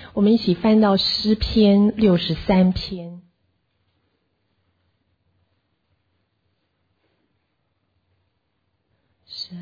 我们一起翻到诗篇63篇。神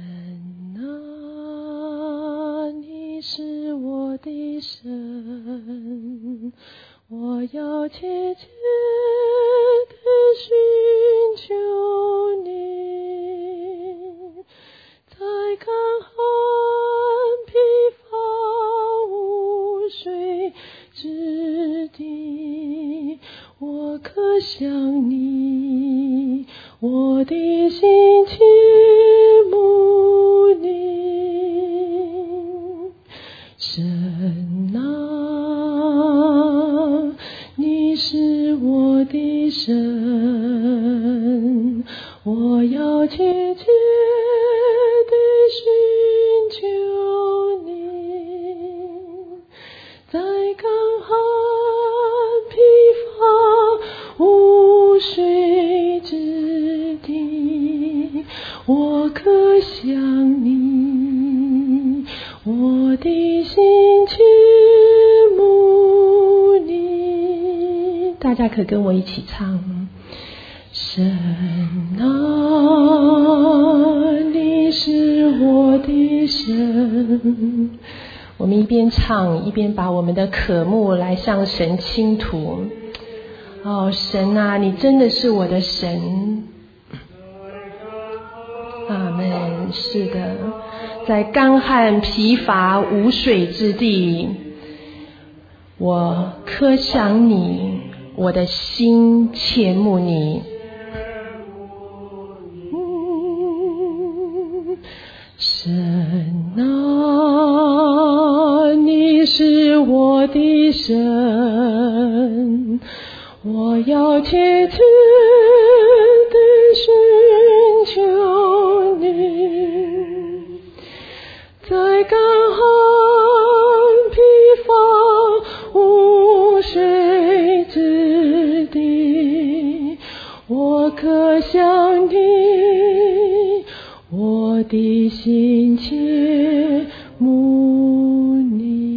啊，你是我的神，我要切切地寻求你，在干旱疲乏无水之地，我渴想你，我的心切慕你。神啊，你是我的神，我要切切地寻求你，在干旱疲乏无水之地，我渴想你，我的心切慕你。大家可跟我一起唱。神啊，你是我的神。我们一边唱一边把我们的渴慕来向神倾吐。哦，神啊，你真的是我的神。阿们。是的，在干旱疲乏无水之地，我渴想你，我的心切慕你。神啊，你是我的神，我要切切地寻求你，在干旱疲乏无水之地，我渴想你，我的心切慕你。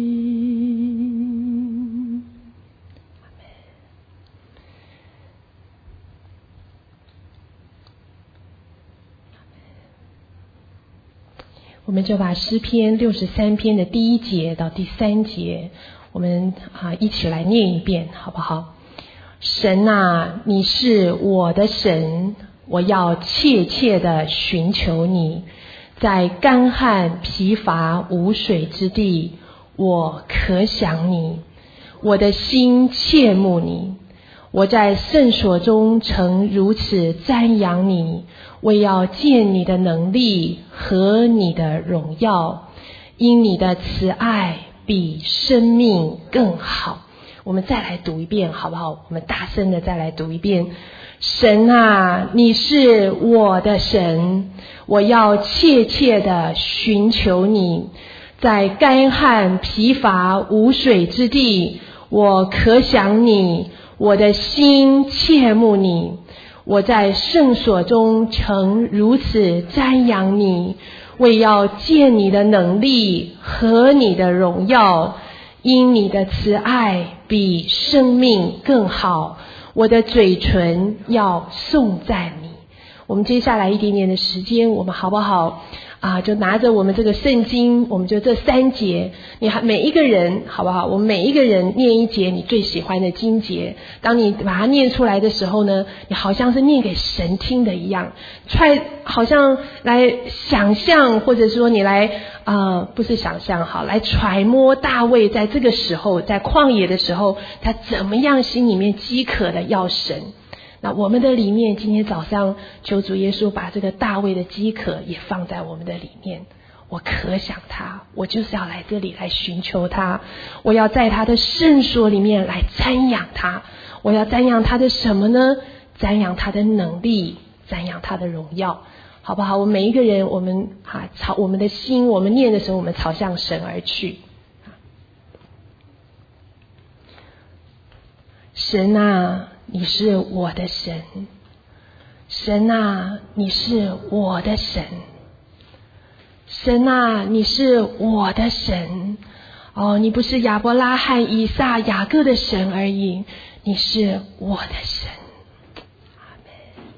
我们就把诗篇63篇的第1节到第3节，我们一起来念一遍，好不好？神啊，你是我的神，我要切切地寻求你，在干旱疲乏无水之地，我渴想你，我的心切慕你。我在圣所中曾如此瞻仰你，为要见你的能力和你的荣耀，因你的慈爱比生命更好。我们再来读一遍好不好？我们大声的再来读一遍。神啊，你是我的神，我要切切的寻求你，在干旱疲乏无水之地，我渴想你，我的心切慕你。我在圣所中曾如此瞻仰你，为要见你的能力和你的荣耀，因你的慈爱比生命更好，我的嘴唇要颂赞你。我们接下来一点点的时间，我们好不好就拿着我们这个圣经，我们就这3节，你每一个人好不好？我们每一个人念一节你最喜欢的经节，当你把它念出来的时候呢，你好像是念给神听的一样，好像来想象，或者说你来不是想象好，来揣摩大卫在这个时候，在旷野的时候，他怎么样心里面饥渴的要神。那我们的里面，今天早上求主耶稣把这个大卫的饥渴也放在我们的里面。我渴想他，我就是要来这里来寻求他，我要在他的圣所里面来瞻仰他。我要瞻仰他的什么呢？瞻仰他的能力，瞻仰他的荣耀，好不好？我们每一个人，我们朝我们的心，我们念的时候，我们朝向神而去。神啊，你是我的神，神啊，你是我的神，神啊，你是我的神。 你不是亚伯拉罕、以撒、雅各的神而已，你是我的神。阿们。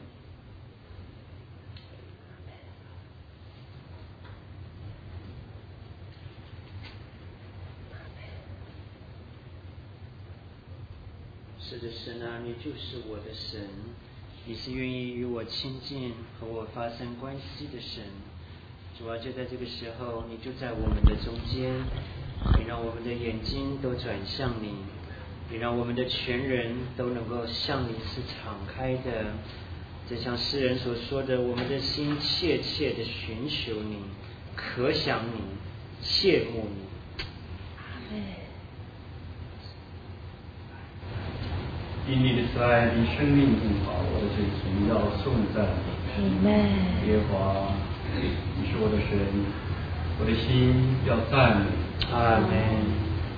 是的，神啊，你就是我的神，你是愿意与我亲近和我发生关系的神。主啊，就在这个时候，你就在我们的中间，你让我们的眼睛都转向你，你让我们的全人都能够向你是敞开的。就像诗人所说的，我们的心切切的寻求你，可想你，切慕你。 因你的慈爱比生命更好，我的嘴唇要颂赞你。耶和华，你是我的神，我的心要赞美。 阿们。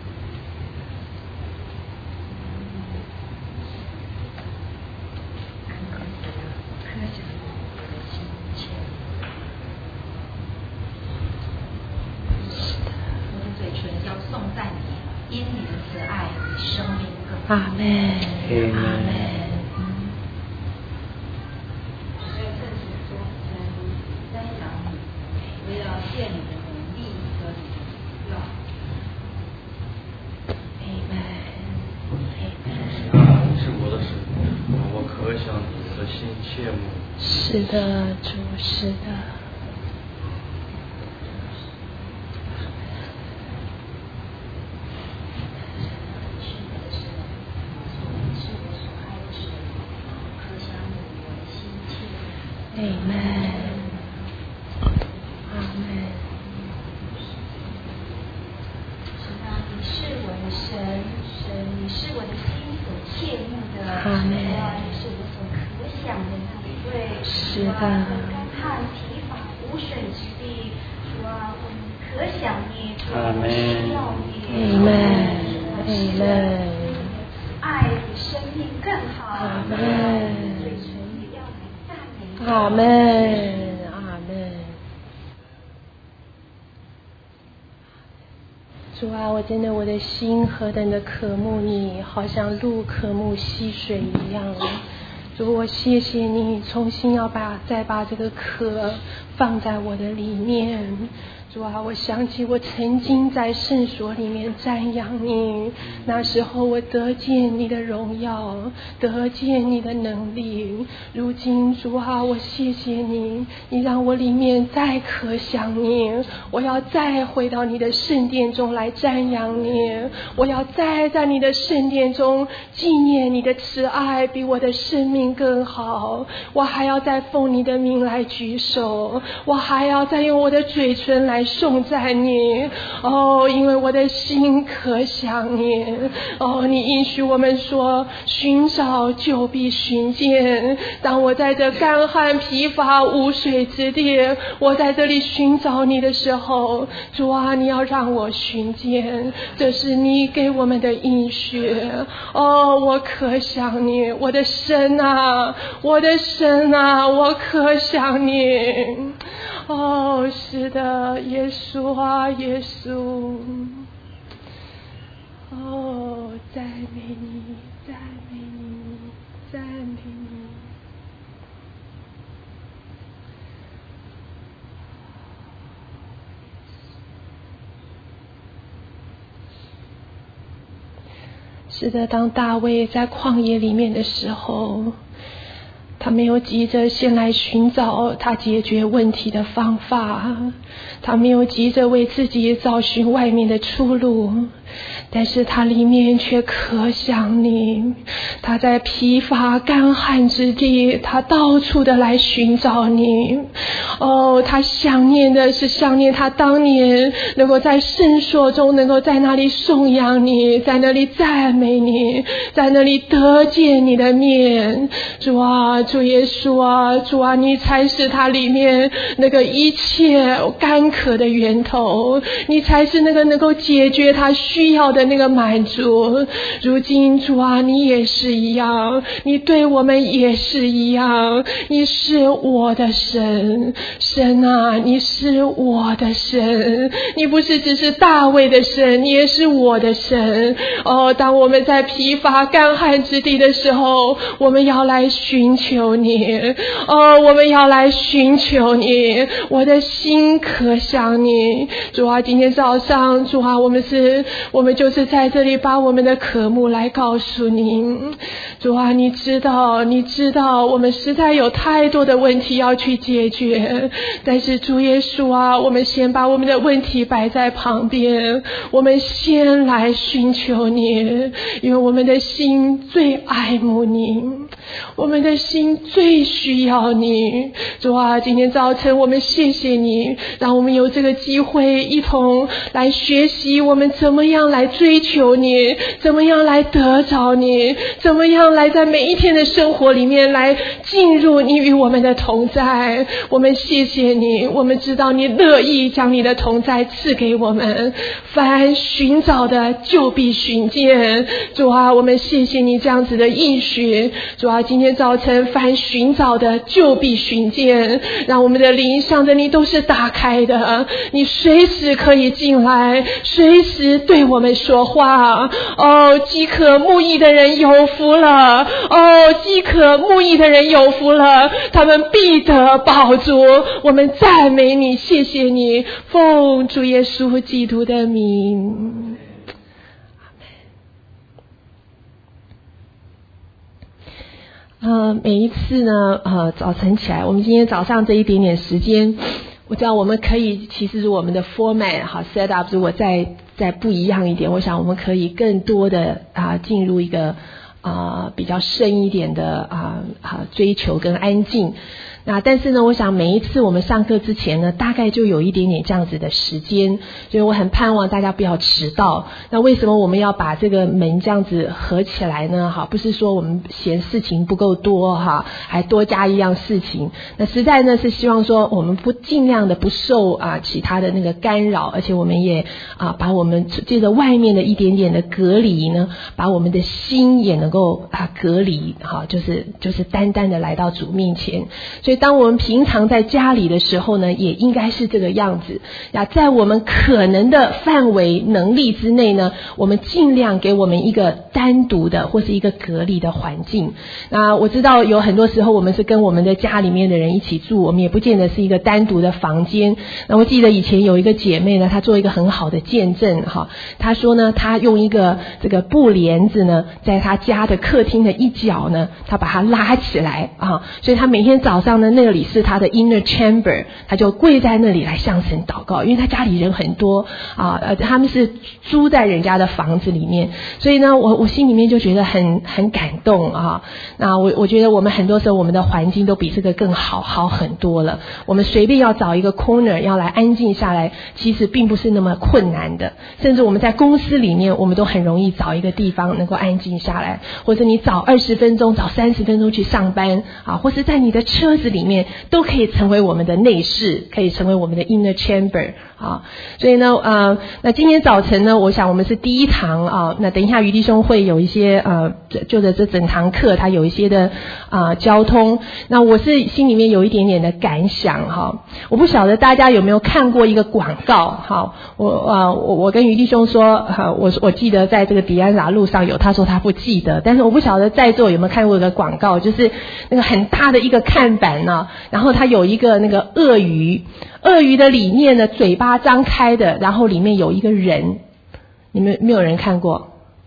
因你的慈爱比生命更好。 阿们，阿们。 所以正是说，赞扬你，为了见你的能力和你的荣耀。 你是我的神，我可想你的心切慕。 是的，主，是的。主啊，我真的我的心何等的渴慕你，好像鹿渴慕溪水一样。主，我谢谢你，重新要再把这个渴放在我的里面。主啊，我想起我曾经在圣所里面瞻仰你，那时候我得见你的荣耀，得见你的能力。如今主啊，我谢谢你，你让我里面再渴想你，我要再回到你的圣殿中来瞻仰你，我要再在你的圣殿中纪念你的慈爱比我的生命更好。我还要再奉你的名来举手，我还要再用我的嘴唇来颂赞你。因为我的心可想你。你应许我们说，寻找就必寻见。当我在这干旱疲乏无水之地，我在这里寻找你的时候，主啊，你要让我寻见，这是你给我们的应许。我可想你，我的神啊，我的神啊，我可想你。是的，耶稣啊，耶稣。赞美你，赞美你，赞美你。是的，当大卫在旷野里面的时候，他没有急着先来寻找他解决问题的方法，他没有急着为自己找寻外面的出路，但是他里面却可想你。他在疲乏干旱之地，他到处的来寻找你。他想念的是想念他当年能够在圣所中，能够在那里颂扬你，在那里赞美你，在那里得见你的面。主啊， 主耶稣啊，主啊，你才是它里面那个一切干渴的源头，你才是那个能够解决他需要的那个满足。如今主啊，你也是一样，你对我们也是一样，你是我的神，神啊，你是我的神，你不是只是大卫的神，你也是我的神。当我们在疲乏干旱之地的时候，我们要来寻求你，我们要来寻求你，我的心渴想你。主啊，今天早上主啊，我们就是在这里把我们的渴慕来告诉你。主啊，你知道我们实在有太多的问题要去解决，但是主耶稣啊，我们先把我们的问题摆在旁边，我们先来寻求你，因为我们的心最爱慕你，我们的心最需要你。主啊，今天早晨我们谢谢你，让我们有这个机会一同来学习我们怎么样来追求你，怎么样来得着你，怎么样来在每一天的生活里面来进入你与我们的同在。我们谢谢你，我们知道你乐意将你的同在赐给我们，凡寻找的就必寻见。主啊，我们谢谢你这样子的应许。主啊，今天早晨凡寻找的就必寻见，让我们的灵向着你都是打开的，你随时可以进来，随时对我们说话。饥渴慕义的人有福了，饥渴慕义的人有福了，他们必得饱足。我们赞美你，谢谢你，奉主耶稣基督的名。每一次呢，早晨起来，我们今天早上这一点点时间，我知道我们可以，其实我们的 format 好 set up 如果再不一样一点，我想我们可以更多的进入一个比较深一点的追求跟安静。那但是呢，我想每一次我们上课之前呢，大概就有一点点这样子的时间，所以我很盼望大家不要迟到。那为什么我们要把这个门这样子合起来呢？不是说我们嫌事情不够多还多加一样事情。那实在呢是希望说我们尽量的不受其他的那个干扰，而且我们也把我们借着外面的一点点的隔离呢，把我们的心也能够隔离就是单单的来到主面前。所以当我们平常在家里的时候呢，也应该是这个样子。在我们可能的范围能力之内呢，我们尽量给我们一个单独的或是一个隔离的环境。那我知道有很多时候我们是跟我们的家里面的人一起住，我们也不见得是一个单独的房间。那我记得以前有一个姐妹呢，她做一个很好的见证她说呢，她用一个这个布帘子呢，在她家的客厅的一角呢，她把它拉起来所以她每天早上那里是他的 inner chamber， 他就跪在那里来向神祷告，因为他家里人很多他们是租在人家的房子里面，所以呢我心里面就觉得很感动那我觉得我们很多时候我们的环境都比这个更好很多了。我们随便要找一个 corner 要来安静下来，其实并不是那么困难的。甚至我们在公司里面，我们都很容易找一个地方能够安静下来，或者你早20分钟早30分钟去上班或是在你的车子里面都可以成为我们的内室，可以成为我们的 inner chamber 所以呢那今天早晨呢，我想我们是第一堂那等一下余弟兄会有一些就着这整堂课他有一些的交通。那我是心里面有一点点的感想我不晓得大家有没有看过一个广告我跟余弟兄说我记得在这个迪安达路上有，他说他不记得，但是我不晓得在座有没有看过一个广告，就是那个很大的一个看板然后它有一个那个鳄鱼的里面的嘴巴张开的，然后里面有一个人，你们没有人看过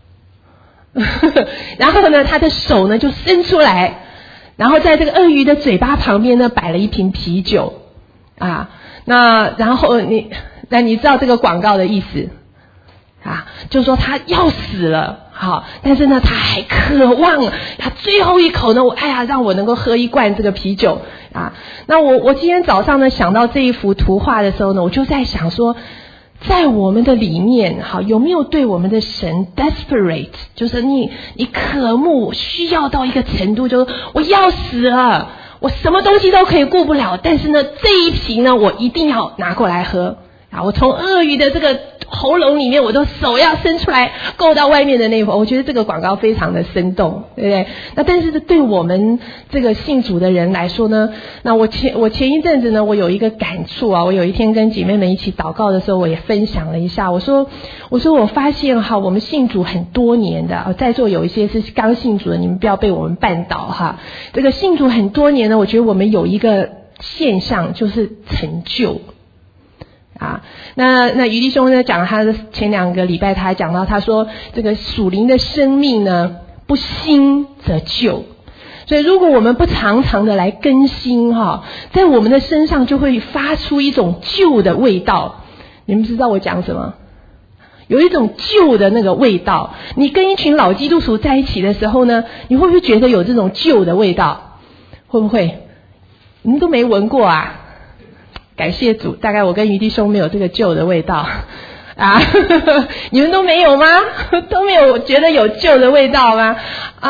然后呢他的手呢就伸出来，然后在这个鳄鱼的嘴巴旁边呢摆了一瓶啤酒那然后你知道这个广告的意思就是说他要死了但是呢他还渴望他最后一口呢让我能够喝一罐这个啤酒那我今天早上呢想到这一幅图画的时候呢，我就在想说在我们的里面，好，有没有对我们的神 desperate， 就是你渴慕需要到一个程度，就是我要死了，我什么东西都可以顾不了，但是呢，这一瓶呢，我一定要拿过来喝啊！我从鳄鱼的这个喉咙里面，我都手要伸出来够到外面的那一会，我觉得这个广告非常的生动，对不对？那但是对我们这个信主的人来说呢，那我前一阵子呢，我有一个感触啊，我有一天跟姐妹们一起祷告的时候，我也分享了一下，我说我发现哈，我们信主很多年的，在座有一些是刚信主的，你们不要被我们绊倒哈。这个信主很多年呢，我觉得我们有一个现象就是成就。啊，那于弟兄呢讲他的前2个礼拜，他还讲到，他说这个属灵的生命呢，不新则旧，所以如果我们不常常的来更新哈，在我们的身上就会发出一种旧的味道。你们知道我讲什么？有一种旧的那个味道。你跟一群老基督徒在一起的时候呢，你会不会觉得有这种旧的味道？会不会？你们都没闻过啊？感谢主，大概我跟于弟兄没有这个旧的味道啊，你们都没有吗？都没有觉得有旧的味道吗？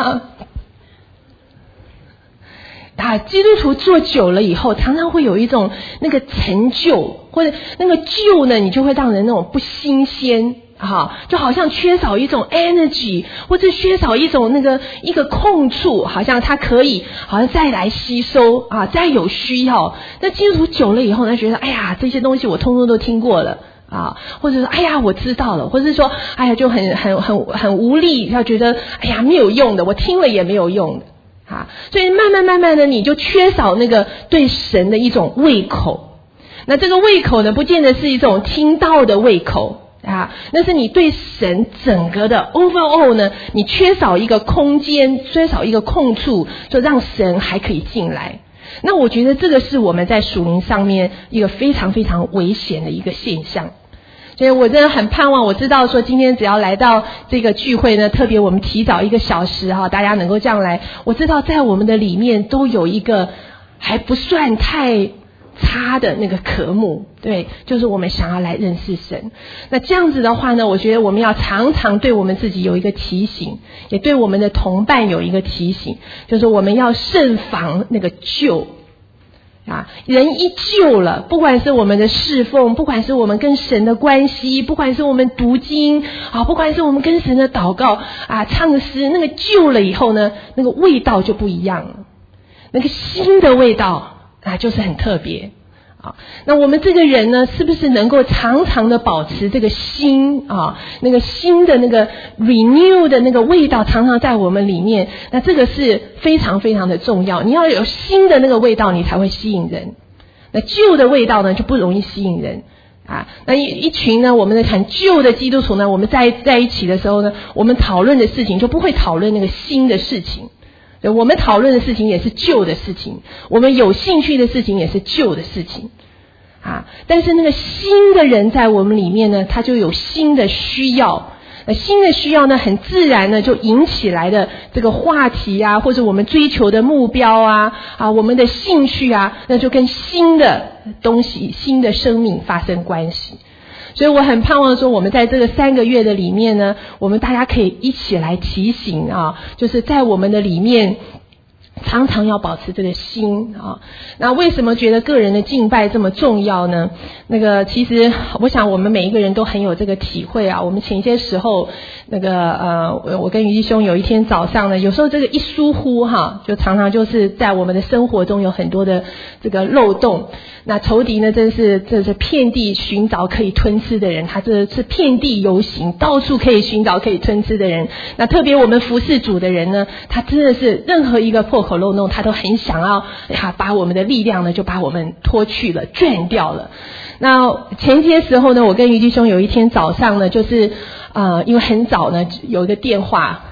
基督徒做久了以后，常常会有一种那个陈旧，或者那个旧呢，你就会让人那种不新鲜。就好像缺少一种 energy， 或者缺少一种一个空处，好像它可以好像再来吸收啊，再有需要。那基督徒久了以后，他觉得哎呀，这些东西我通通都听过了啊，或者说哎呀我知道了，或者是说哎呀就很无力，要觉得哎呀没有用的，我听了也没有用的啊。所以慢慢的你就缺少那个对神的一种胃口。那这个胃口呢，不见得是一种听到的胃口。那是你对神整个的 overall 呢，你缺少一个空间，缺少一个空处，就让神还可以进来。那我觉得这个是我们在属灵上面一个非常非常危险的一个现象。所以我真的很盼望，我知道说今天只要来到这个聚会呢，特别我们提早1个小时大家能够这样来，我知道在我们的里面都有一个还不算太差的那个渴慕，对，就是我们想要来认识神。那这样子的话呢，我觉得我们要常常对我们自己有一个提醒，也对我们的同伴有一个提醒，就是我们要慎防那个旧人一旧了，不管是我们的侍奉，不管是我们跟神的关系，不管是我们读经不管是我们跟神的祷告唱诗，那个旧了以后呢，那个味道就不一样了，那个新的味道就是很特别那我们这个人呢，是不是能够常常的保持这个新那个新的那个 renew 的那个味道常常在我们里面？那这个是非常非常的重要。你要有新的那个味道，你才会吸引人。那旧的味道呢，就不容易吸引人那一群呢，我们很旧的基督徒呢，我们在一起的时候呢，我们讨论的事情就不会讨论那个新的事情。我们讨论的事情也是旧的事情，我们有兴趣的事情也是旧的事情但是那个新的人在我们里面呢，他就有新的需要，新的需要呢，很自然呢就引起来的这个话题或者我们追求的目标我们的兴趣那就跟新的东西、新的生命发生关系。所以我很盼望说，我们在这个3个月的里面呢，我们大家可以一起来提醒就是在我们的里面常常要保持这个心那为什么觉得个人的敬拜这么重要呢？其实我想我们每一个人都很有这个体会我们前些时候我跟于弟兄有一天早上呢，有时候这个一疏忽就常常就是在我们的生活中有很多的这个漏洞。那仇敌呢，这是遍地寻找可以吞吃的人，他这是遍地游行，到处可以寻找可以吞吃的人。那特别我们服侍主的人呢，他真的是任何一个破口漏洞，他都很想要把我们的力量呢，就把我们脱去了，转掉了。那前些时候呢，我跟于弟兄有一天早上呢，就是因为很早呢有一个电话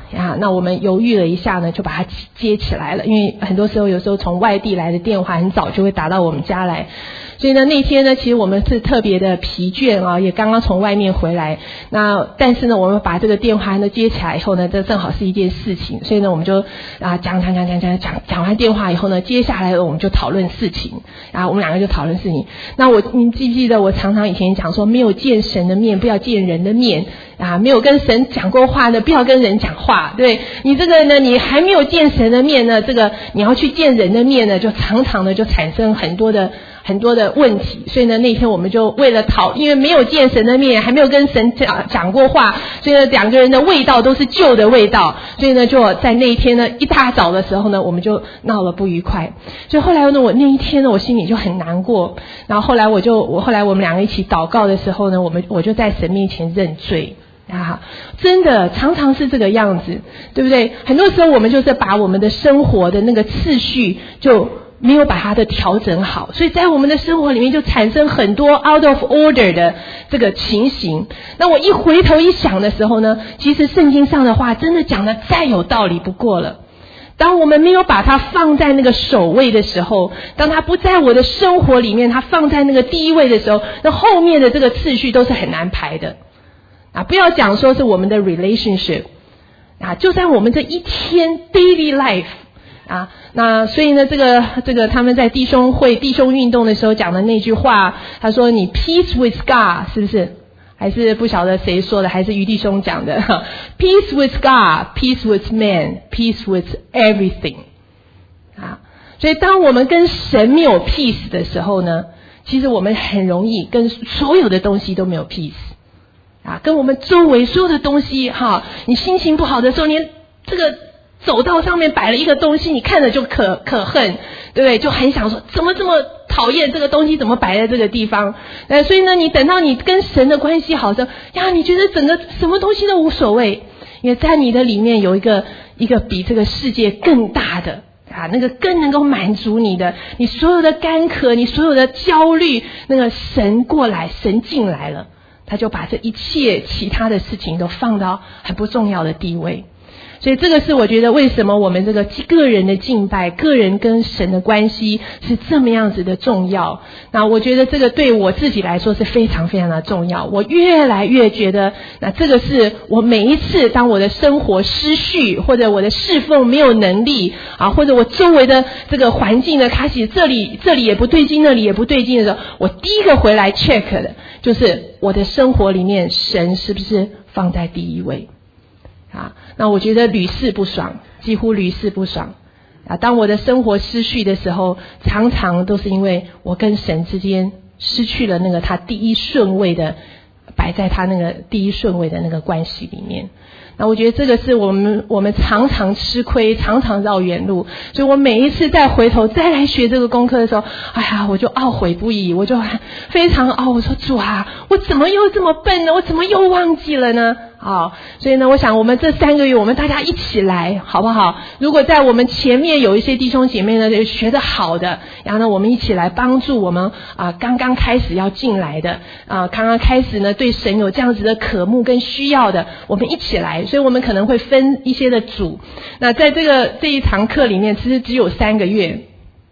呀，那我们犹豫了一下呢，就把它接起来了，因为很多时候有时候从外地来的电话很早就会打到我们家来，所以呢那天呢其实我们是特别的疲倦啊，也刚刚从外面回来，那但是呢我们把这个电话呢接起来以后呢，这正好是一件事情，所以呢我们就讲完电话以后呢，接下来我们就讨论事情，我们两个就讨论事情。那你记不记得我常常以前讲说，没有见神的面不要见人的面没有跟神讲过话呢不要跟人讲话，对，你这个呢你还没有见神的面呢，这个你要去见人的面呢，就常常的就产生很多的问题。所以呢那天我们就为了因为没有见神的面，还没有跟神讲过话，所以呢两个人的味道都是旧的味道，所以呢就在那一天呢一大早的时候呢我们就闹了不愉快。所以后来呢我那一天呢我心里就很难过，然后后来我们两个一起祷告的时候呢，我就在神面前认罪真的常常是这个样子，对不对？很多时候我们就是把我们的生活的那个次序就没有把它的调整好，所以在我们的生活里面就产生很多 out of order 的这个情形。那我一回头一想的时候呢，其实圣经上的话真的讲的再有道理不过了。当我们没有把它放在那个首位的时候，当它不在我的生活里面，它放在那个第一位的时候，那后面的这个次序都是很难排的不要讲说是我们的 relationship就算我们这一天 daily life那所以呢这个他们在弟兄运动的时候讲的那句话，他说你 peace with God 是不是？还是不晓得谁说的，还是于弟兄讲的peace with God, peace with man, peace with everything 所以当我们跟神没有 peace 的时候呢，其实我们很容易跟所有的东西都没有 peace跟我们周围所有的东西你心情不好的时候，连这个走道上面摆了一个东西，你看着就可恨，对不对？就很想说怎么这么讨厌这个东西，怎么摆在这个地方所以呢你等到你跟神的关系好的时候你觉得整个什么东西都无所谓，因为在你的里面有一个比这个世界更大的那个更能够满足你的，你所有的干渴，你所有的焦虑，那个神进来了，他就把这一切其他的事情都放到很不重要的地位。所以这个是我觉得为什么我们这个个人的敬拜，个人跟神的关系是这么样子的重要。那我觉得这个对我自己来说是非常非常的重要。我越来越觉得，那这个是我每一次当我的生活失序，或者我的侍奉没有能力或者我周围的这个环境呢开始这里也不对劲，那里也不对劲的时候，我第一个回来 check 的就是我的生活里面神是不是放在第一位那我觉得屡试不爽，几乎屡试不爽当我的生活失序的时候，常常都是因为我跟神之间失去了那个他第一顺位的，摆在他那个第一顺位的那个关系里面。那我觉得这个是我们常常吃亏，常常绕远路，所以我每一次再回头再来学这个功课的时候，我就懊悔不已，我就非常我说主我怎么又这么笨呢？我怎么又忘记了呢？所以呢我想我们这3个月我们大家一起来好不好？如果在我们前面有一些弟兄姐妹呢学得好的，然后呢我们一起来帮助我们刚刚开始要进来的刚刚开始呢对神有这样子的渴慕跟需要的，我们一起来。所以我们可能会分一些的组，那在这一堂课里面其实只有3个月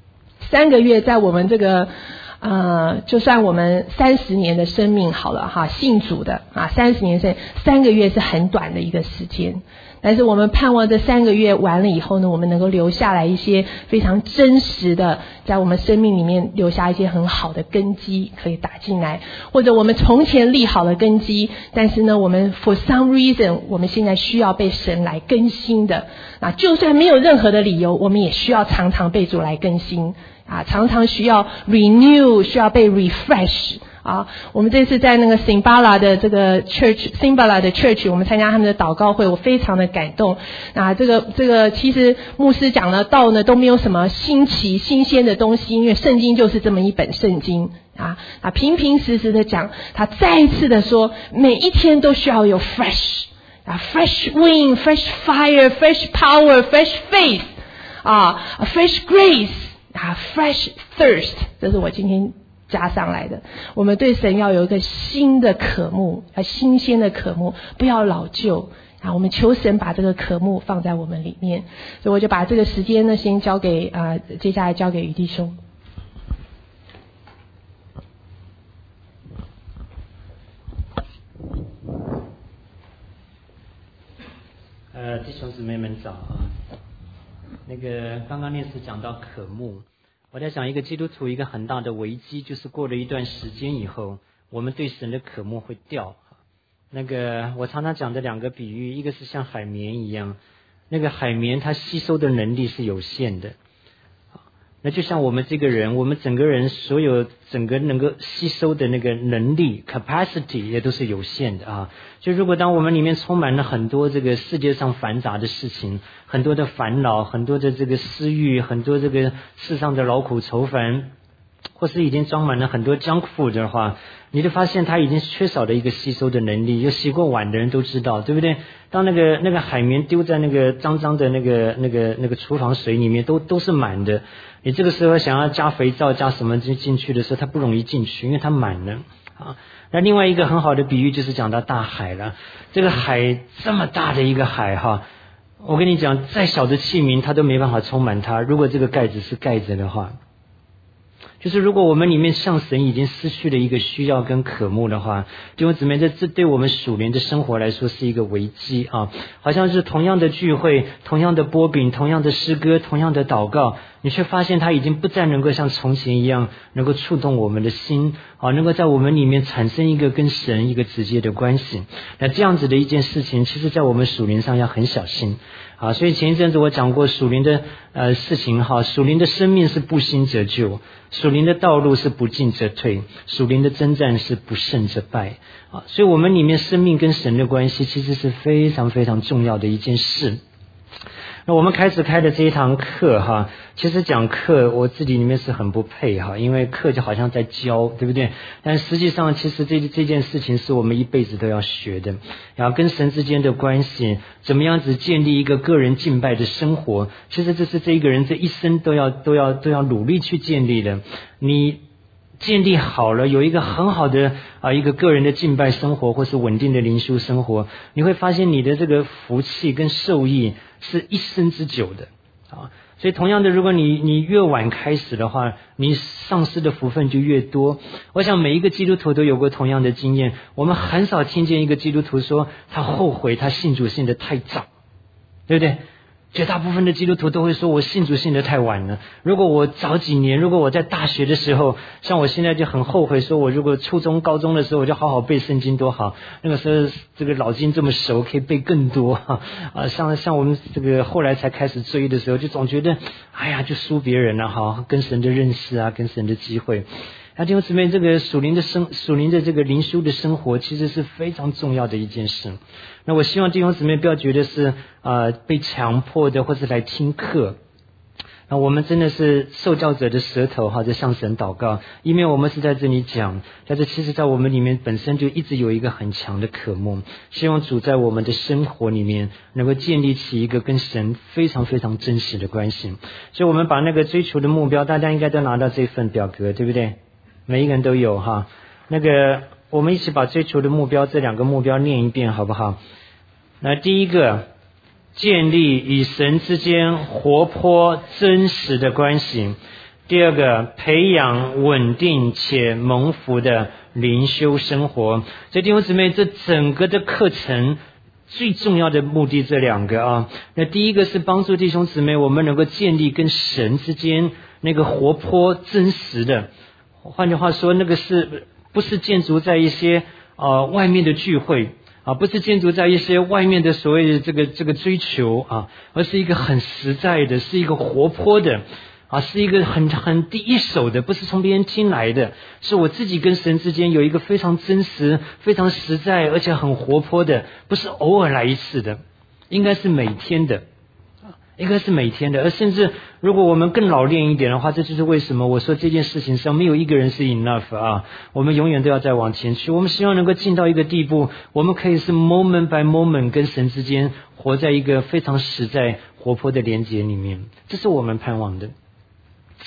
，3个月在我们这个就算我们30年的生命好了信主的30年3个月是很短的一个时间，但是我们盼望这3个月完了以后呢，我们能够留下来一些非常真实的，在我们生命里面留下一些很好的根基可以打进来，或者我们从前立好了根基，但是呢我们 for some reason 我们现在需要被神来更新的就算没有任何的理由，我们也需要常常被主来更新常常需要 renew， 需要被 refresh我们这次在那个 Simbala 的这个 Simbala 的 church 我们参加他们的祷告会，我非常的感动这个其实牧师讲的道呢都没有什么新奇新鲜的东西，因为圣经就是这么一本圣经平平实实的讲，他再一次的说每一天都需要有 fresh wind, fresh fire, fresh power, fresh faith fresh grace fresh thirst， 这是我今天加上来的。我们对神要有一个新的渴慕，新鲜的渴慕，不要老旧啊。我们求神把这个渴慕放在我们里面。所以我就把这个时间呢，先交给接下来交给于弟兄。 弟兄姊妹们早啊！刚刚念师讲到渴慕，我在想一个基督徒一个很大的危机，就是过了一段时间以后，我们对神的渴慕会掉。我常常讲的两个比喻，一个是像海绵一样，海绵它吸收的能力是有限的。那就像我们这个人，我们整个人所有整个能够吸收的那个能力 capacity 也都是有限的啊。就如果当我们里面充满了很多这个世界上繁杂的事情，很多的烦恼，很多的这个私欲，很多这个世上的劳苦愁烦，或是已经装满了很多 junk food 的话，你就发现它已经缺少了一个吸收的能力。有洗过碗的人都知道，对不对？当那个海绵丢在那个脏脏的那个厨房水里面，都是满的。你这个时候想要加肥皂加什么进去的时候，它不容易进去，因为它满了啊。那另外一个很好的比喻就是讲到大海了。这个海这么大的一个海哈，我跟你讲，再小的器皿它都没办法充满它。如果这个盖子是盖着的话，就是如果我们里面向神已经失去了一个需要跟渴慕的话，弟兄姊妹，这对我们属灵的生活来说是一个危机啊！好像是同样的聚会，同样的擘饼，同样的诗歌，同样的祷告，你却发现它已经不再能够像从前一样能够触动我们的心啊，能够在我们里面产生一个跟神一个直接的关系。那这样子的一件事情，其实在我们属灵上要很小心啊。所以前一阵子我讲过属灵的事情哈，属灵的生命是不兴则就，属灵的道路是不进则退，属灵的征战是不胜则败啊。所以我们里面生命跟神的关系其实是非常非常重要的一件事。那我们开始开的这一堂课哈，其实讲课我自己里面是很不配哈，因为课就好像在教，对不对？但实际上其实这件事情是我们一辈子都要学的，然后跟神之间的关系，怎么样子建立一个个人敬拜的生活，其实这是这一个人这一生都要努力去建立的。你建立好了，有一个很好的一个个人的敬拜生活，或是稳定的灵修生活，你会发现你的这个福气跟受益是一生之久的啊。所以同样的，如果你越晚开始的话，你丧失的福分就越多。我想每一个基督徒都有过同样的经验，我们很少听见一个基督徒说他后悔他信主信得太早，对不对？绝大部分的基督徒都会说我信主信得太晚了，如果我早几年，如果我在大学的时候，像我现在就很后悔，说我如果初中高中的时候我就好好背圣经多好，那个时候这个老经这么熟，可以背更多像我们这个后来才开始追的时候，就总觉得哎呀就输别人了哈，跟神的认识啊，跟神的机会。弟兄姊妹，这个属灵的这个灵修的生活其实是非常重要的一件事。那我希望弟兄姊妹不要觉得是被强迫的，或是来听课。那我们真的是受教者的舌头哈，在向神祷告，因为我们是在这里讲，但是其实在我们里面本身就一直有一个很强的渴慕，希望主在我们的生活里面能够建立起一个跟神非常非常真实的关系。所以我们把那个追求的目标，大家应该都拿到这份表格，对不对？每一个人都有哈。我们一起把追求的目标这两个目标念一遍好不好？那第一个，建立与神之间活泼真实的关系；第二个，培养稳定且蒙福的灵修生活。所以弟兄姊妹，这整个的课程最重要的目的这两个啊。那第一个是帮助弟兄姊妹我们能够建立跟神之间那个活泼真实的，换句话说，那个是不是建筑在一些外面的聚会啊，不是建筑在一些外面的所谓的这个追求啊，而是一个很实在的，是一个活泼的啊，是一个很第一手的，不是从别人听来的，是我自己跟神之间有一个非常真实、非常实在而且很活泼的，不是偶尔来一次的，应该是每天的。应该是每天的，而甚至如果我们更老练一点的话，这就是为什么我说这件事情上没有一个人是 enough 啊，我们永远都要再往前去。我们希望能够进到一个地步，我们可以是 moment by moment 跟神之间活在一个非常实在活泼的连结里面，这是我们盼望的。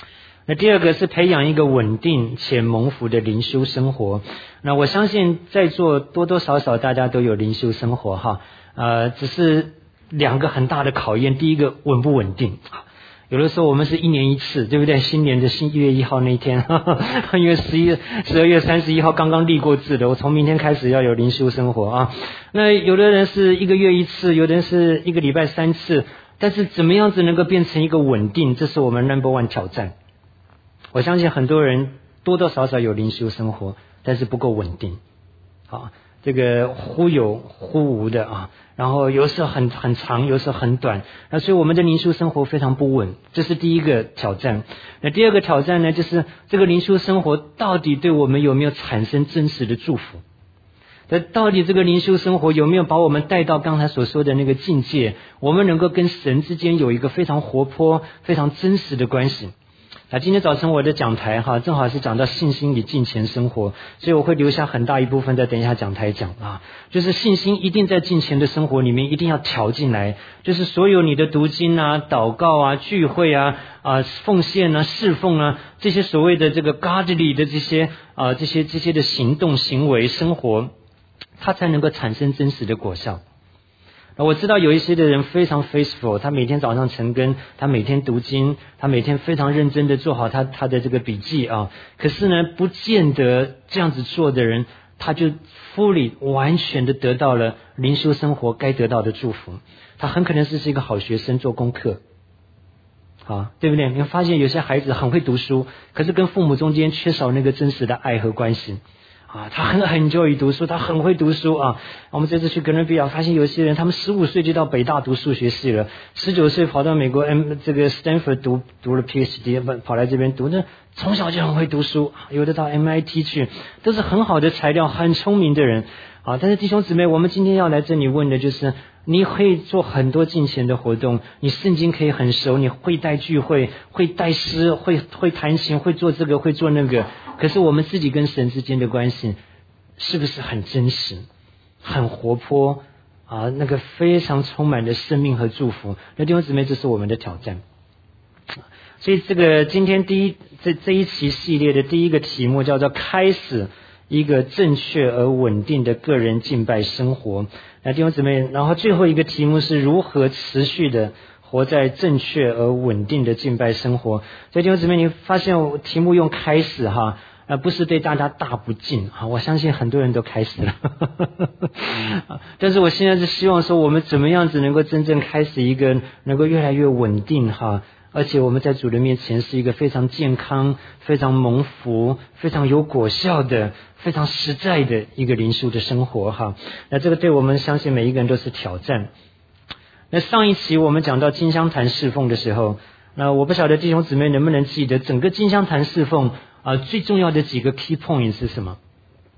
那第二个是培养一个稳定且蒙福的灵修生活。那我相信在座多多少少大家都有灵修生活哈，只是两个很大的考验，第一个稳不稳定。有的时候我们是1年1次，对不对？新年的1月1号那一天，因为12月31号刚刚立过志的，我从明天开始要有灵修生活啊。那有的人是1个月1次，有的人是1个礼拜3次，但是怎么样子能够变成一个稳定，这是我们 No.1 挑战。我相信很多人多多少少有灵修生活，但是不够稳定。好，这个忽有忽无的啊，然后有时候很长，有时候很短，那所以我们的灵修生活非常不稳，这是第一个挑战。那第二个挑战呢，就是这个灵修生活到底对我们有没有产生真实的祝福？那到底这个灵修生活有没有把我们带到刚才所说的那个境界？我们能够跟神之间有一个非常活泼、非常真实的关系。今天早晨我的讲台正好是讲到信心与敬虔生活，所以我会留下很大一部分在等一下讲台讲就是信心一定在敬虔的生活里面一定要调进来，就是所有你的读经啊、祷告啊、聚会啊、奉献啊、侍奉啊，这些所谓的这个 godly 的这些的行动行为生活，它才能够产生真实的果效。我知道有一些的人非常 faithful， 他每天早上晨更，他每天读经，他每天非常认真的做好他的这个笔记可是呢，不见得这样子做的人，他就fully完全的得到了灵修生活该得到的祝福。他很可能是一个好学生，做功课，对不对？你会发现有些孩子很会读书，可是跟父母中间缺少那个真实的爱和关系。他很enjoy读书，他很会读书我们这次去哥伦比亚，发现有些人他们15岁就到北大读数学系了，19岁跑到美国这个 Stanford 读了 PhD， 跑来这边读，那从小就很会读书，有的到 MIT 去，都是很好的材料，很聪明的人但是弟兄姊妹，我们今天要来这里问的就是，你会做很多敬虔的活动，你圣经可以很熟，你会带聚会，会带诗，会弹琴，会做这个会做那个，可是我们自己跟神之间的关系是不是很真实，很活泼那个非常充满了生命和祝福？那弟兄姊妹，这是我们的挑战。所以这个今天这一期系列的第一个题目叫做开始一个正确而稳定的个人敬拜生活。那弟兄姊妹，然后最后一个题目是如何持续的活在正确而稳定的敬拜生活。所以弟兄姊妹，你发现我题目用开始不是对大家大不敬我相信很多人都开始了但是我现在是希望说，我们怎么样子能够真正开始一个能够越来越稳定而且我们在主的面前是一个非常健康、非常蒙福、非常有果效的、非常实在的一个灵修的生活那这个对我们相信每一个人都是挑战。那上一期我们讲到金香坛侍奉的时候，那我不晓得弟兄姊妹能不能记得整个金香坛侍奉最重要的几个 key point 是什么？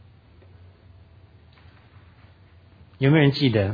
有没有人记得？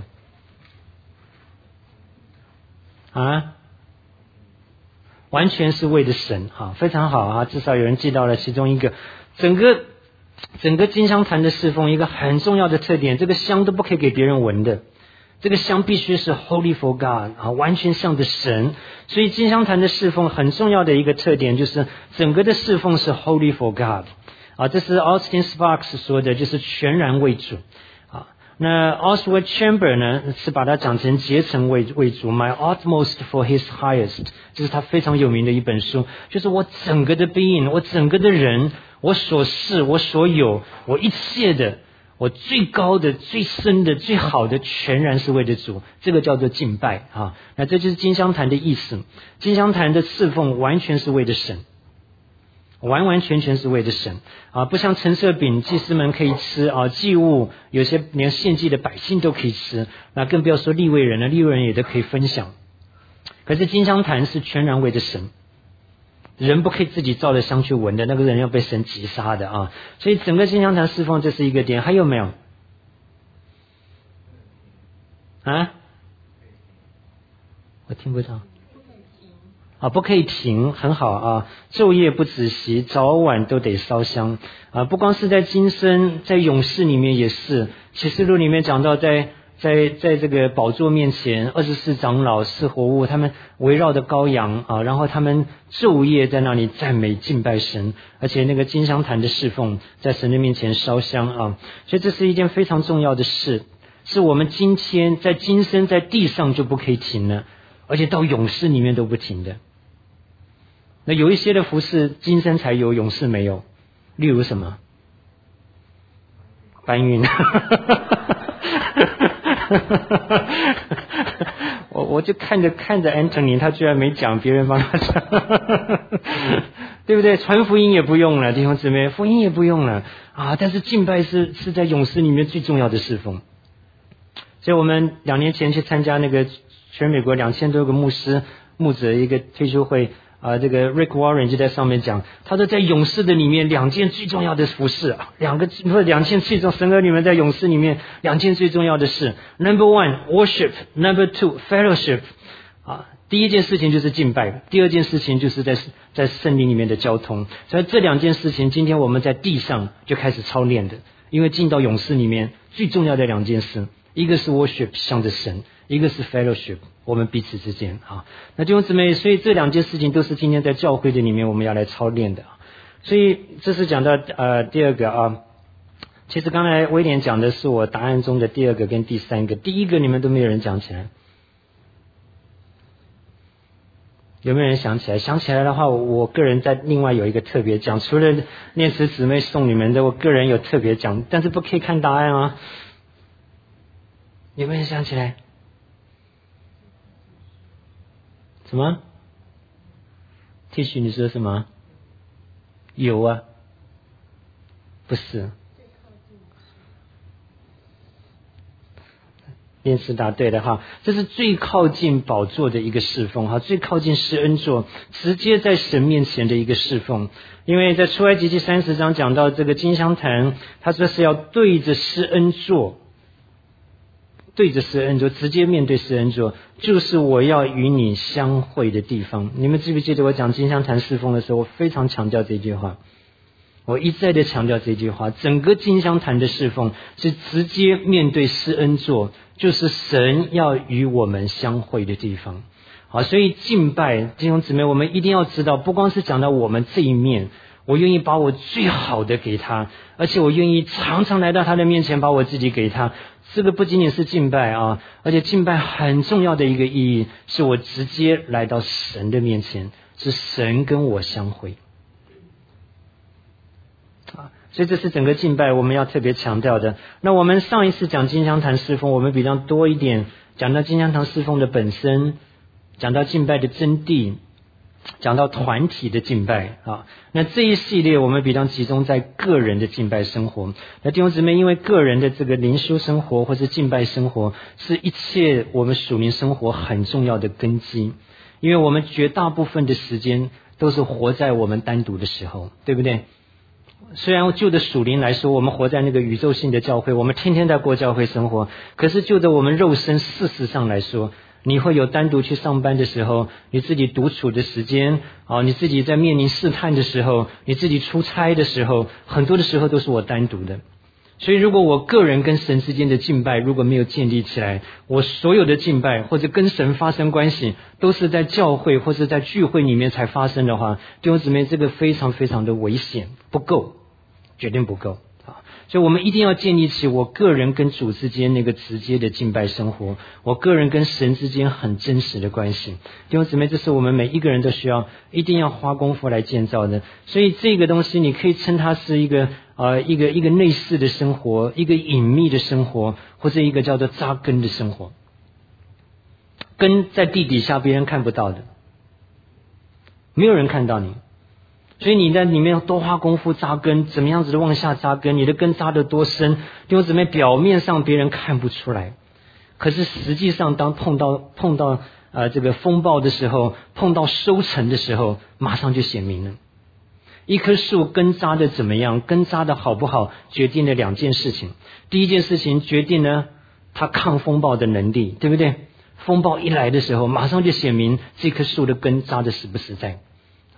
完全是为了神非常好至少有人记到了其中一个。整个金香坛的侍奉一个很重要的特点，这个香都不可以给别人闻的，这个香必须是 Holy for God 完全向着神。所以金香坛的侍奉很重要的一个特点就是整个的侍奉是 Holy for God 这是 Austin Sparks 说的，就是全然为主那 Oswald Chamber 呢是把它讲成竭诚为主 My utmost for his highest， 这是他非常有名的一本书，就是我整个的 being， 我整个的人，我所是，我所有，我一切的，我最高的、最深的、最好的，全然是为了主，这个叫做敬拜那这就是金香坛的意思。金香坛的侍奉完全是为了神，完完全全是为了神不像陈设饼祭司们可以吃祭物有些连献祭的百姓都可以吃，那更不要说利未人了，利未人也都可以分享。可是金香坛是全然为了神，人不可以自己照着香去闻的，那个人要被神击杀的所以整个金香坛侍奉这是一个点。还有没有我听不到不可以停，很好昼夜不止息，早晚都得烧香不光是在今生，在永世里面也是。启示录里面讲到，在这个宝座面前，24长老是活物，他们围绕着羔羊啊，然后他们昼夜在那里赞美敬拜神，而且那个金香坛的侍奉在神的面前烧香啊，所以这是一件非常重要的事，是我们今天在今生在地上就不可以停了，而且到永世里面都不停的。那有一些的服事今生才有，永世没有，例如什么？搬运。我就看着 Anthony， 他居然没讲，别人帮他讲，对不对？传福音也不用了，弟兄姊妹，福音也不用了啊！但是敬拜是在永世里面最重要的侍奉。所以我们2年前去参加那个全美国2000多个牧者一个退休会。这个 Rick Warren 就在上面讲，他说在勇士的里面2件最重要的服事，2件最重要，神儿你们在勇士里面2件最重要的事 ，Number 1 worship， Number 2 fellowship。第一件事情就是敬拜，第二件事情就是在圣灵里面的交通。所以这2件事情，今天我们在地上就开始操练的，因为进到勇士里面最重要的2件事，一个是 worship 向着神，一个是 fellowship。我们彼此之间啊，那弟兄姊妹，所以这2件事情都是今天在教会的里面我们要来操练的。所以这是讲到第二个啊。其实刚才威廉讲的是我答案中的第2个跟第3个，第1个你们都没有人讲起来，有没有人想起来？想起来的话，我个人在另外有一个特别讲，除了念慈姊妹送你们的，我个人有特别讲，但是不可以看答案啊。有没有人想起来？什么 ？T 恤你说什么？有啊，不是。念慈答对的哈，这是最靠近宝座的一个侍奉哈，最靠近施恩座，直接在神面前的一个侍奉。因为在出埃及记30章讲到这个金香坛，他说是要对着施恩座。对着施恩座，直接面对施恩座，就是我要与你相会的地方。你们记不记得我讲金香坛侍奉的时候，我非常强调这句话，我一再的强调这句话，整个金香坛的侍奉是直接面对施恩座，就是神要与我们相会的地方。好，所以敬拜弟兄姊妹，我们一定要知道，不光是讲到我们这一面，我愿意把我最好的给他，而且我愿意常常来到他的面前，把我自己给他。这个不仅仅是敬拜啊，而且敬拜很重要的一个意义，是我直接来到神的面前，是神跟我相会。所以这是整个敬拜我们要特别强调的。那我们上一次讲金香坛侍奉，我们比较多一点，讲到金香坛侍奉的本身，讲到敬拜的真谛，讲到团体的敬拜啊。那这一系列我们比较集中在个人的敬拜生活。那弟兄姊妹，因为个人的这个灵修生活或是敬拜生活，是一切我们属灵生活很重要的根基。因为我们绝大部分的时间都是活在我们单独的时候，对不对？虽然就的属灵来说，我们活在那个宇宙性的教会，我们天天在过教会生活，可是就的我们肉身事实上来说，你会有单独去上班的时候，你自己独处的时间啊，你自己在面临试探的时候，你自己出差的时候，很多的时候都是我单独的。所以如果我个人跟神之间的敬拜如果没有建立起来，我所有的敬拜或者跟神发生关系都是在教会或者在聚会里面才发生的话，弟兄姊妹，这个非常非常的危险，不够，绝对不够啊！所以我们一定要建立起我个人跟主之间那个直接的敬拜生活，我个人跟神之间很真实的关系。弟兄姊妹，这是我们每一个人都需要一定要花功夫来建造的。所以这个东西你可以称它是一个内室的生活，一个隐秘的生活，或者一个叫做扎根的生活。根在地底下别人看不到的，没有人看到你，所以你在里面多花功夫扎根，怎么样子的往下扎根，你的根扎得多深，弟兄姊妹，表面上别人看不出来，可是实际上当碰到这个风暴的时候，碰到收成的时候，马上就显明了。一棵树根扎的怎么样，根扎的好不好，决定了2件事情。第一件事情决定了它抗风暴的能力，对不对？风暴一来的时候，马上就显明这棵树的根扎的实不实在啊。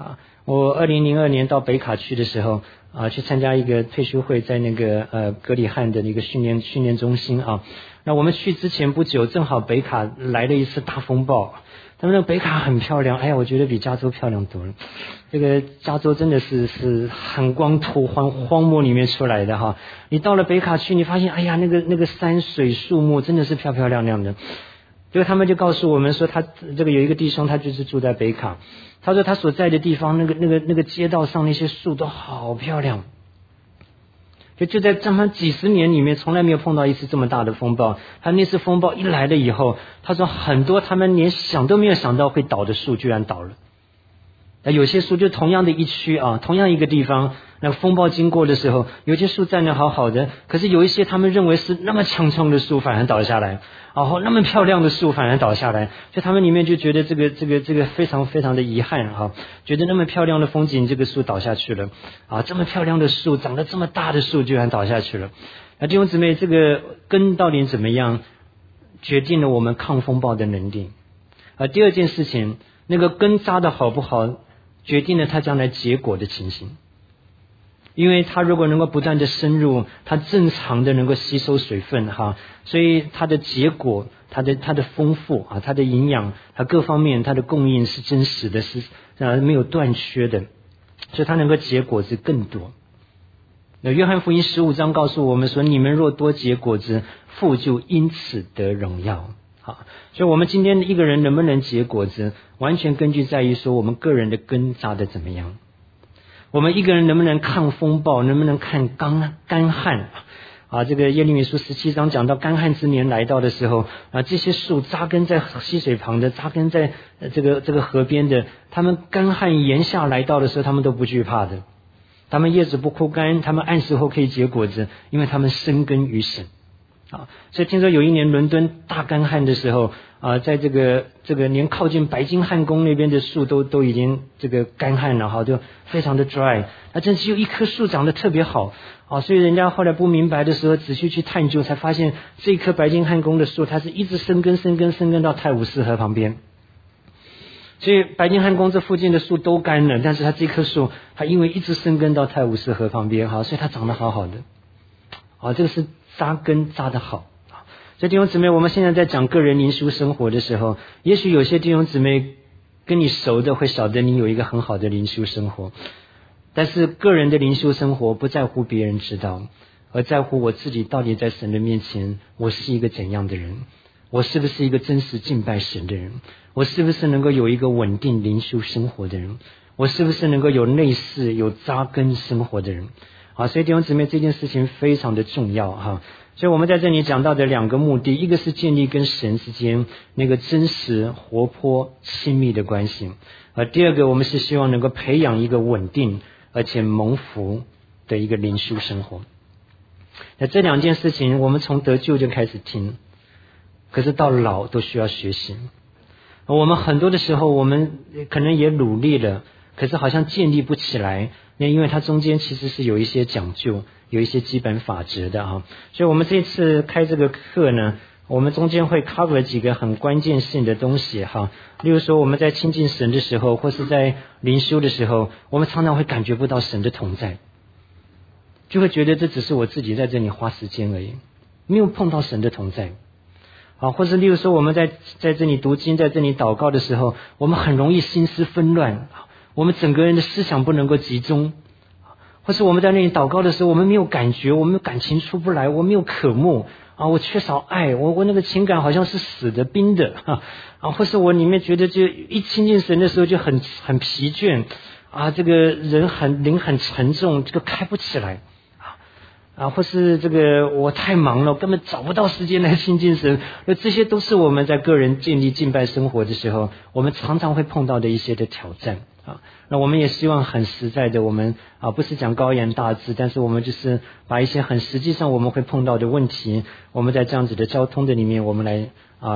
我2002年到北卡去的时候去参加一个退休会，在那个格里汉的一个训练中心啊。那我们去之前不久，正好北卡来了一次大风暴。他们那北卡很漂亮，哎呀，我觉得比加州漂亮多了。这个加州真的是很光秃荒漠里面出来的哈。你到了北卡去，你发现哎呀，那个山水树木真的是漂漂亮亮的。结果他们就告诉我们说，他这个有一个弟兄，他就是住在北卡。他说他所在的地方，那个街道上那些树都好漂亮。就在这么几十年里面，从来没有碰到一次这么大的风暴。他那次风暴一来了以后，他说很多他们连想都没有想到会倒的树居然倒了。有些树就同样的一区同样一个地方，那风暴经过的时候，有些树站得好好的，可是有一些他们认为是那么强壮的树反而倒下来，然后那么漂亮的树反而倒下来，就他们里面就觉得这个非常非常的遗憾觉得那么漂亮的风景，这个树倒下去了这么漂亮的树，长得这么大的树居然倒下去了。弟兄姊妹，这个根到底怎么样，决定了我们抗风暴的能力第二件事情，那个根扎的好不好，决定了它将来结果的情形。因为它如果能够不断的深入，它正常的能够吸收水分所以它的结果，它的丰富它的营养，它各方面它的供应是真实的，是没有断缺的，所以它能够结果子更多。那约翰福音15章告诉我们说，你们若多结果子，父就因此得荣耀。所以我们今天一个人能不能结果子，完全根据在于说我们个人的根扎的怎么样。我们一个人能不能抗风暴，能不能抗干旱这个耶利米书17章讲到干旱之年来到的时候这些树扎根在溪水旁的，扎根在这个河边的，他们干旱炎夏来到的时候，他们都不惧怕的，他们叶子不枯干，他们按时候可以结果子，因为他们生根于神所以听说有一年伦敦大干旱的时候在这个连靠近白金汉宫那边的树都已经这个干旱了就非常的 dry， 真只有一棵树长得特别好所以人家后来不明白的时候，仔细去探究，才发现这棵白金汉宫的树，它是一直生根到泰晤士河旁边。所以白金汉宫这附近的树都干了，但是它这棵树，它因为一直生根到泰晤士河旁边所以它长得好好的这个是扎根扎得好所以弟兄姊妹，我们现在在讲个人灵修生活的时候，也许有些弟兄姊妹跟你熟的会晓得你有一个很好的灵修生活，但是个人的灵修生活不在乎别人知道，而在乎我自己到底在神的面前我是一个怎样的人，我是不是一个真实敬拜神的人，我是不是能够有一个稳定灵修生活的人，我是不是能够有内室有扎根生活的人所以弟兄姊妹，这件事情非常的重要所以我们在这里讲到的两个目的，一个是建立跟神之间那个真实活泼亲密的关系第二个我们是希望能够培养一个稳定而且蒙福的一个灵修生活。那这两件事情我们从得救就开始听，可是到老都需要学习。我们很多的时候我们可能也努力了，可是好像建立不起来，那因为它中间其实是有一些讲究，有一些基本法则的所以我们这次开这个课呢，我们中间会 cover 几个很关键性的东西例如说我们在亲近神的时候，或是在灵修的时候，我们常常会感觉不到神的同在，就会觉得这只是我自己在这里花时间而已，没有碰到神的同在或是例如说我们在这里读经，在这里祷告的时候，我们很容易心思纷乱，我们整个人的思想不能够集中，或是我们在那里祷告的时候，我们没有感觉，我们感情出不来，我没有渴慕我缺少爱，我那个情感好像是死的冰的或是我里面觉得就一亲近神的时候就很疲倦这个人灵很沉重，这个开不起来或是这个我太忙了，根本找不到时间来亲近神。这些都是我们在个人建立敬拜生活的时候，我们常常会碰到的一些的挑战那我们也希望很实在的，我们不是讲高言大志，但是我们就是把一些很实际上我们会碰到的问题，我们在这样子的交通的里面，我们来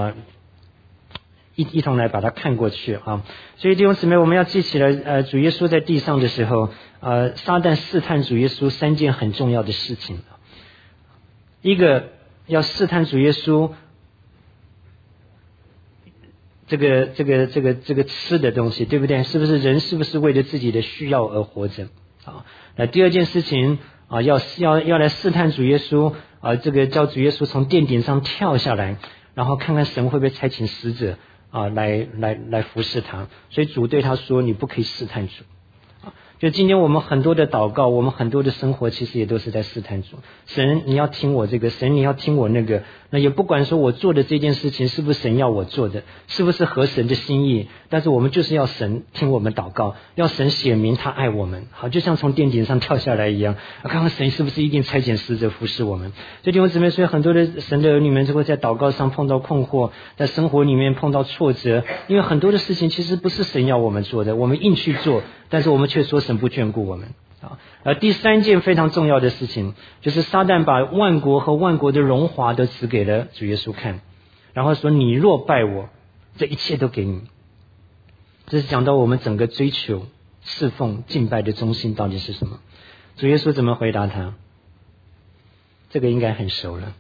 一同来把它看过去所以弟兄姊妹，我们要记起来主耶稣在地上的时候撒旦试探主耶稣3件很重要的事情。一个要试探主耶稣这个吃的东西，对不对？是不是人是不是为了自己的需要而活着啊？那第二件事情啊，要来试探主耶稣啊，这个叫主耶稣从殿顶上跳下来，然后看看神会不会差遣使者啊来服侍他。所以主对他说：“你不可以试探主。”就今天我们很多的祷告，我们很多的生活其实也都是在试探主。神你要听我这个，神你要听我那个，那也不管说我做的这件事情是不是神要我做的，是不是合神的心意，但是我们就是要神听我们祷告，要神显明他爱我们。好，就像从殿顶上跳下来一样，看看神是不是一定差遣使者服侍我们。所以弟兄姊妹，所以很多的神的儿女们就会在祷告上碰到困惑，在生活里面碰到挫折，因为很多的事情其实不是神要我们做的，我们硬去做，但是我们却说神不眷顾我们啊。而第三件非常重要的事情，就是撒旦把万国和万国的荣华都指给了主耶稣看，然后说：“你若拜我，这一切都给你。”这是讲到我们整个追求、侍奉、敬拜的中心到底是什么？主耶稣怎么回答他？这个应该很熟了。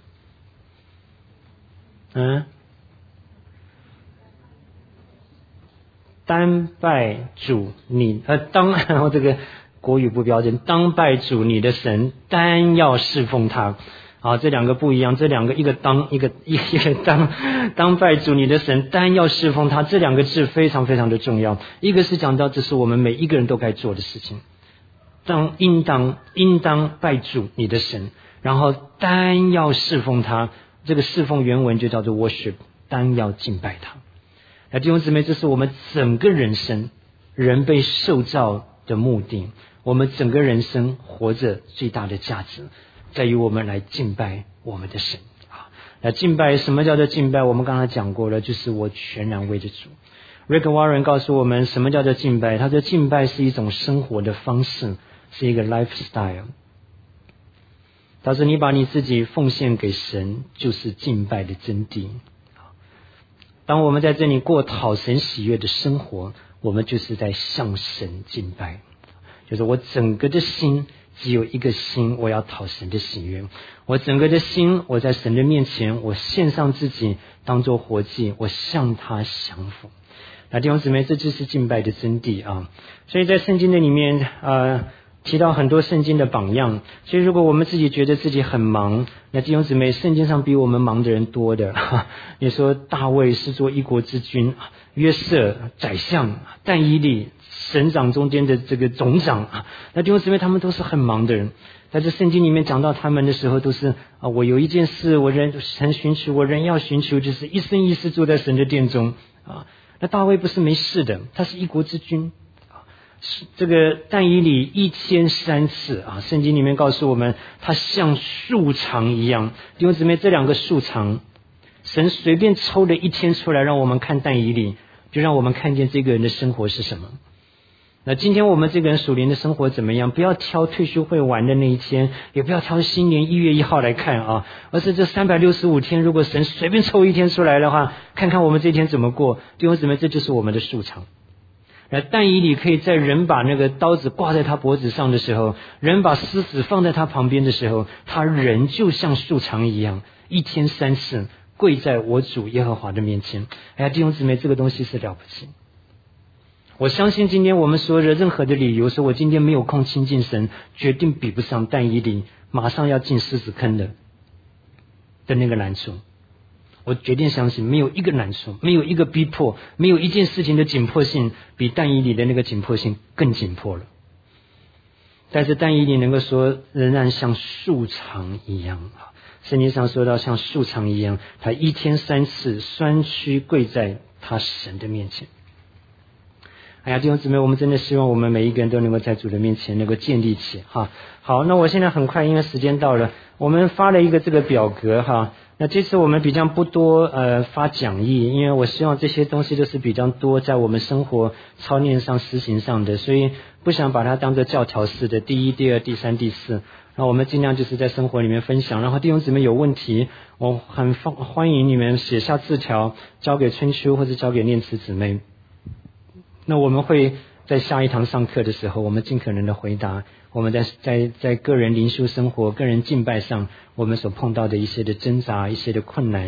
单拜主你这个国语不标准，当拜主你的神，单要侍奉他。好，这两个不一样，这两个一个当一个当拜主你的神，单要侍奉他，这两个字非常非常的重要。一个是讲到这是我们每一个人都该做的事情，应当拜主你的神，然后单要侍奉他，这个侍奉原文就叫做 worship， 单要敬拜他。弟兄姊妹，这是我们整个人生人被受造的目的，我们整个人生活着最大的价值在于我们来敬拜我们的神啊。那敬拜，什么叫做敬拜？我们刚才讲过了，就是我全然为着主。Rick Warren 告诉我们什么叫做敬拜，他说敬拜是一种生活的方式，是一个 lifestyle。他说你把你自己奉献给神，就是敬拜的真谛。当我们在这里过讨神喜悦的生活，我们就是在向神敬拜。就是我整个的心只有一个心，我要讨神的喜悦。我整个的心，我在神的面前，我献上自己当作活祭，我向他降服。那弟兄姊妹，这就是敬拜的真谛啊！所以在圣经的里面提到很多圣经的榜样，所以如果我们自己觉得自己很忙，那弟兄姊妹，圣经上比我们忙的人多的。你说大卫是做一国之君，约瑟宰相，但以理省长中间的这个总长，那弟兄姊妹他们都是很忙的人。在这圣经里面讲到他们的时候，都是我有一件事我仍寻求，我仍要寻求，就是一生一世住在神的殿中啊。那大卫不是没事的，他是一国之君。这个但以理1003次啊，圣经里面告诉我们，他像树长一样。弟兄姊妹，这两个树长，神随便抽了一天出来让我们看但以理，就让我们看见这个人的生活是什么。那今天我们这个人属灵的生活怎么样？不要挑退休会玩的那一天，也不要挑新年1月1号来看啊，而是这365天，如果神随便抽一天出来的话，看看我们这一天怎么过。弟兄姊妹，这就是我们的树长。但以理可以在人把那个刀子挂在他脖子上的时候，人把狮子放在他旁边的时候，他人就像树长一样，一天3次跪在我主耶和华的面前。弟兄姊妹，这个东西是了不起。我相信今天我们说的任何的理由，说我今天没有空亲近神，决定比不上但以理马上要进狮子坑的那个难处。我决定相信，没有一个难处，没有一个逼迫，没有一件事情的紧迫性比但以理的那个紧迫性更紧迫了。但是但以理能够说仍然像树长一样，圣经上说到像树长一样，他一天3次酸屈跪在他神的面前。弟兄姊妹，我们真的希望我们每一个人都能够在主的面前能够建立起哈。好，那我现在很快，因为时间到了，我们发了一个这个表格哈。那这次我们比较不多发讲义，因为我希望这些东西都是比较多在我们生活操练上实行上的，所以不想把它当作教条式的第1、第2、第3、第4。那我们尽量就是在生活里面分享，然后弟兄姊妹有问题，我很欢迎你们写下字条交给春秋或者交给念慈姊妹。那我们会在下一堂上课的时候，我们尽可能的回答我们在个人灵修生活、个人敬拜上我们所碰到的一些的挣扎、一些的困难，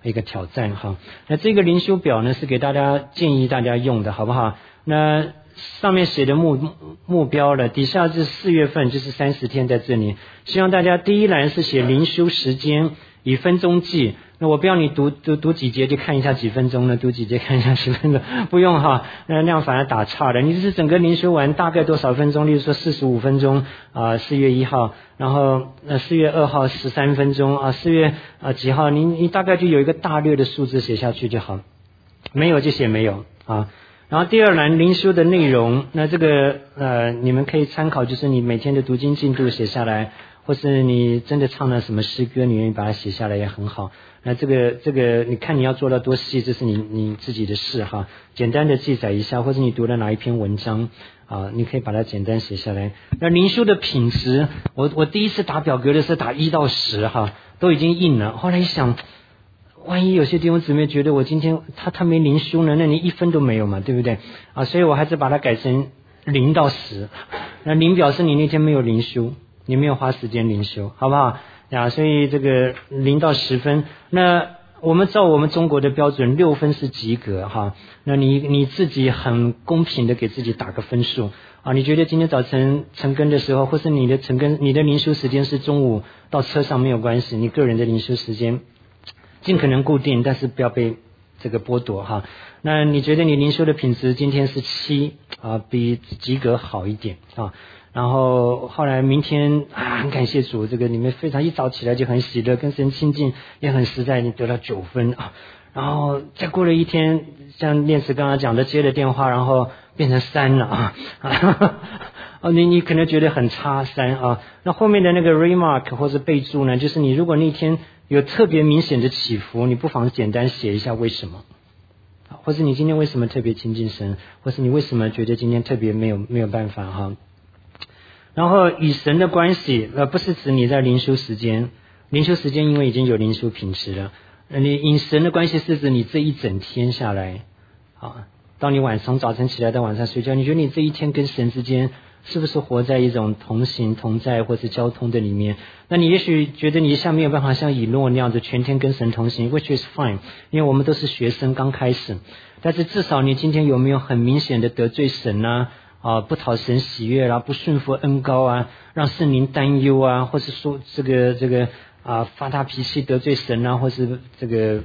一个挑战哈。那这个灵修表呢是给大家建议大家用的，好不好？那上面写的目标了，底下是4月份，就是30天在这里。希望大家第一栏是写灵修时间，以分钟计。那我不要你读几节就看一下几分钟了，读几节看一下几分钟，不用哈，那样反而打岔了。你是整个灵修完大概多少分钟？例如说45分钟4月1号，然后4月2号13分钟4月几号，你大概就有一个大略的数字写下去就好，没有就写没有啊。然后第二栏灵修的内容，那这个你们可以参考，就是你每天的读经进度写下来，或是你真的唱了什么诗歌，你愿意把它写下来也很好。那这个你看你要做到多细，这是你自己的事哈。简单的记载一下，或者你读了哪一篇文章你可以把它简单写下来。那灵修的品质，我第一次打表格的是打1到10哈，都已经印了。后来一想，万一有些弟兄姊妹觉得我今天他没灵修呢，那你1分都没有嘛，对不对所以我还是把它改成0到10。那0表示你那天没有灵修，你没有花时间灵修，好不好所以这个0到10分。那我们照我们中国的标准6分是及格哈。那你自己很公平的给自己打个分数你觉得今天早晨晨更的时候，或是你的灵修时间是中午到车上没有关系，你个人的灵修时间尽可能固定，但是不要被这个剥夺哈。那你觉得你灵修的品质今天是7比及格好一点然后后来明天很感谢主，这个你们非常一早起来就很喜乐，跟神亲近也很实在，你得到9分然后再过了一天，像念慈刚刚讲的，接了电话然后变成3了你可能觉得很差3那后面的那个 remark 或者备注呢，就是你如果那天有特别明显的起伏，你不妨简单写一下为什么，或者你今天为什么特别亲近神，或是你为什么觉得今天特别没有办法然后与神的关系不是指你在灵修时间因为已经有灵修品质了，你与神的关系是指你这一整天下来当你从早晨起来到晚上睡觉，你觉得你这一天跟神之间是不是活在一种同行同在或是交通的里面？那你也许觉得你一下没有办法像以诺那样子全天跟神同行， which is fine， 因为我们都是学生刚开始，但是至少你今天有没有很明显的得罪神不讨神喜悦不顺服恩膏让圣灵担忧或是说这个发大脾气得罪神或是这个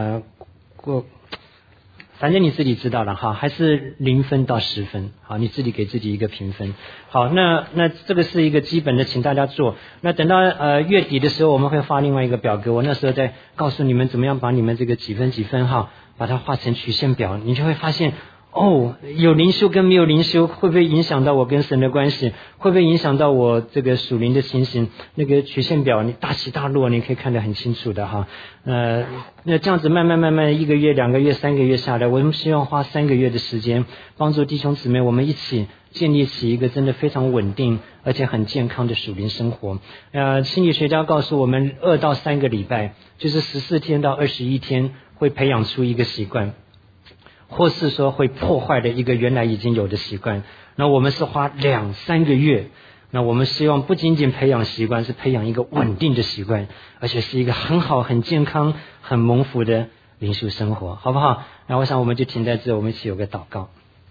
反正你自己知道了还是0分到10分你自己给自己一个评分。好，那这个是一个基本的，请大家做。那等到月底的时候，我们会发另外一个表格，我那时候再告诉你们怎么样把你们这个几分把它画成曲线表，你就会发现有灵修跟没有灵修会不会影响到我跟神的关系，会不会影响到我这个属灵的情形，那个曲线表你大起大落你可以看得很清楚的那这样子慢慢1个月2个月3个月下来，我们希望花3个月的时间帮助弟兄姊妹我们一起建立起一个真的非常稳定而且很健康的属灵生活。心理学家告诉我们2到3个礼拜，就是14天到21天会培养出一个习惯，或是说会破坏的一个原来已经有的习惯。那我们是花2-3个月，那我们希望不仅仅培养习惯，是培养一个稳定的习惯，而且是一个很好很健康很蒙福的灵修生活，好不好？那我想我们就停在这，我们一起有个祷告。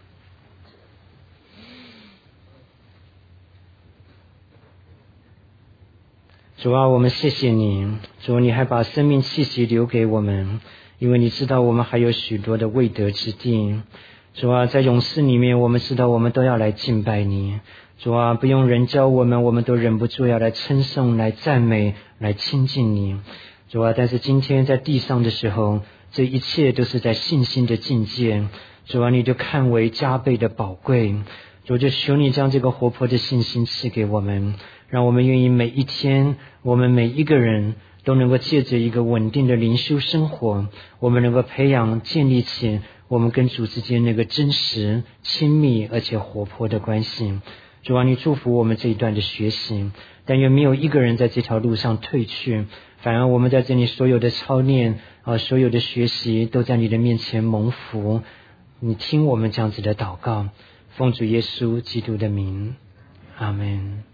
主啊，我们谢谢你，主，你还把生命气息留给我们，因为你知道我们还有许多的未得之地。主啊，在勇士里面我们知道我们都要来敬拜你，主啊，不用人教我们，我们都忍不住要来称颂来赞美来亲近你。主啊，但是今天在地上的时候，这一切都是在信心的境界，主啊，你就看为加倍的宝贵。主，就求你将这个活泼的信心赐给我们，让我们愿意每一天我们每一个人都能够借着一个稳定的灵修生活，我们能够培养建立起我们跟主之间那个真实亲密而且活泼的关系。主啊，你祝福我们这一段的学习，但愿没有一个人在这条路上退去，反而我们在这里所有的操练所有的学习都在你的面前蒙福。你听我们这样子的祷告，奉主耶稣基督的名，阿们。